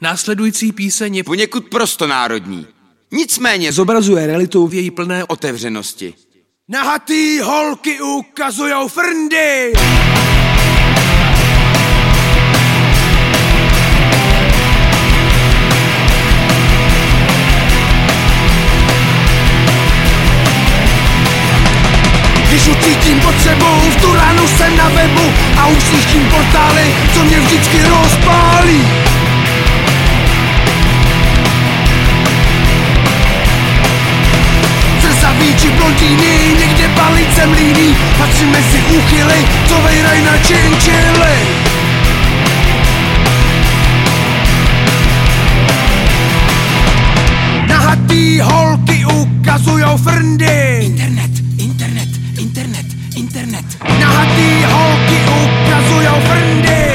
Následující píseň je poněkud prostonárodní. Nicméně zobrazuje realitu v její plné otevřenosti. Nahatý holky ukazujou frndy. Když ucítím potřebu, v tu ránu jsem na webu a už slyším portály, co mě vždycky rozpálí. Zrzaví či blondýny, někde palice mlýný, patří mezi úchyly, co vejraj na činčily. Nahatý holky ukazujou frndy. Internet. Nahatý holky ukazujou frndy.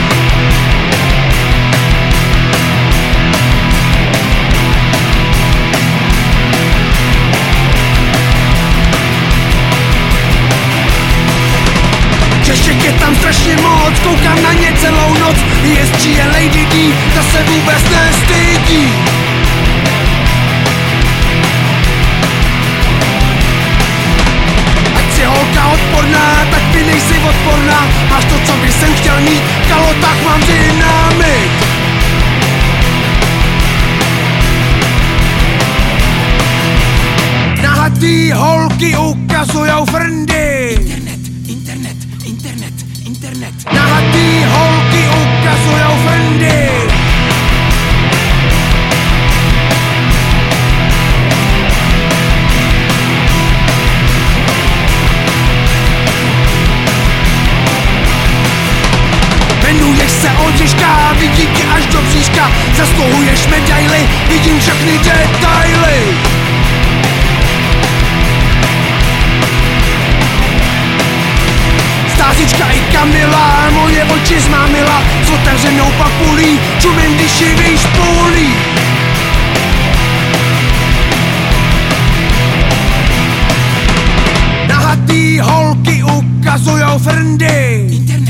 Češek je tam strašně moc, koukám na ně celou noc. ESG je Lady D, ta se vůbec nestydí. Jsi holka odporná, tak ty nejsi odporná. Máš to, co by jsem chtěl mít, v kalotách mám dynamit. Nahatý holky ukazujou frndy. Internet. Nahatý holky ukazujou frndy. Jmenuješ se Oldřiška, vidí tě až do bříška. Zasluhuješ medaily, vidím všechny detaily. Stázička i Kamila, moje oči zmámila. S otevřenou papulí, čumím, když ji vyšpulí. Nahatý holky ukazujou frndy.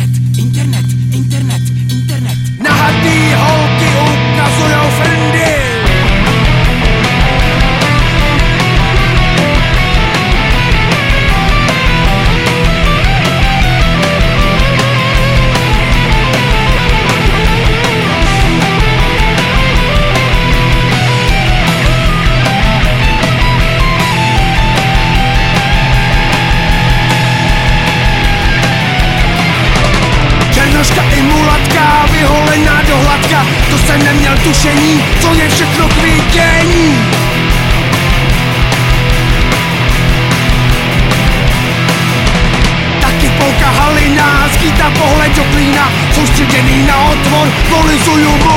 Internet. Nahatý holky ukazujou frndy. Černoška i mulatka, vyholená do hladka. To jsem neměl tušení, co je všechno k vidění. Taky polka halina, skýtá pohled do klína. Soustředěný na otvor, polizuju